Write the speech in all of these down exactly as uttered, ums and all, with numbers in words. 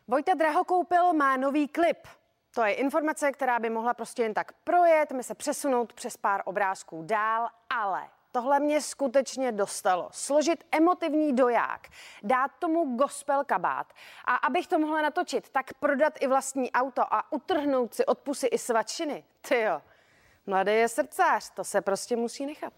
Vojta Drahokoupil má nový klip. To je informace, která by mohla prostě jen tak projet, my se přesunout přes pár obrázků dál, ale tohle mě skutečně dostalo. Složit emotivní doják, dát tomu gospel kabát a abych to mohla natočit, tak prodat i vlastní auto a utrhnout si od pusy i svačiny. Tyjo, mladý je srdcář, to se prostě musí nechat.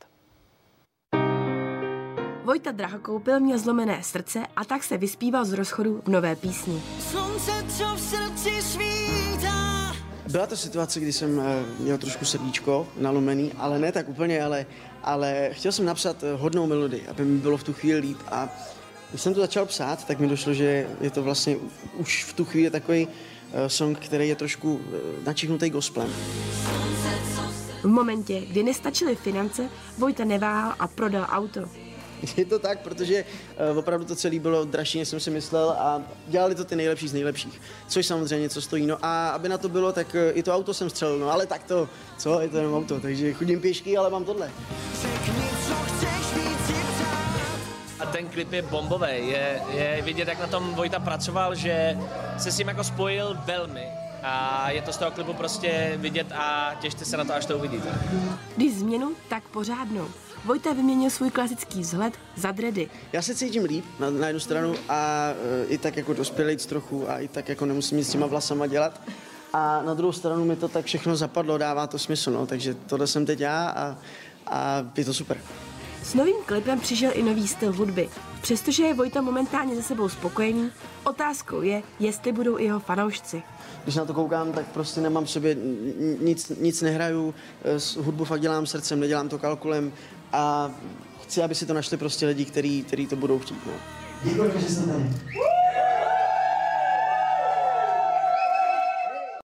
Vojta Drahokoupil měl zlomené srdce a tak se vyspíval z rozchodu v nové písni. Slunce, co v srdci svítá. Byla to situace, kdy jsem měl trošku srdíčko nalomený, ale ne tak úplně, ale, ale chtěl jsem napsat hodnou melodii, aby mi bylo v tu chvíli líp. A když jsem to začal psát, tak mi došlo, že je to vlastně už v tu chvíli takový song, který je trošku načichnutý gospelem. V momentě, kdy nestačily finance, Vojta neváhal a prodal auto. Je to tak, protože uh, opravdu to celé bylo dražší, než jsem si myslel a dělali to ty nejlepší z nejlepších, což samozřejmě něco stojí. No a aby na to bylo, tak uh, i to auto jsem střelil, no ale tak to, co, je to jenom auto, takže chodím pěšky, ale mám tohle. A ten klip je bombový, je, je vidět, jak na tom Vojta pracoval, že se s ním jako spojil velmi. A je to z toho klipu prostě vidět a těšte se na to, až to uvidíte. Když změnu, tak pořádnou. Vojta vyměnil svůj klasický vzhled za dready. Já se cítím líp na, na jednu stranu a uh, i tak jako dospělejc trochu a i tak jako nemusím nic s těma vlasama dělat. A na druhou stranu mi to tak všechno zapadlo, dává to smysl, no, takže tohle jsem teď já a, a je to super. S novým klipem přišel i nový styl hudby. Přestože je Vojta momentálně se sebou spokojený, otázkou je, jestli budou i jeho fanoušci. Když na to koukám, tak prostě nemám v sobě nic, nic nehraju, hudbu fakt dělám srdcem, nedělám to kalkulem a chci, aby si to našli prostě lidi, kteří to budou chtít. No. Děkuji, že jste tady.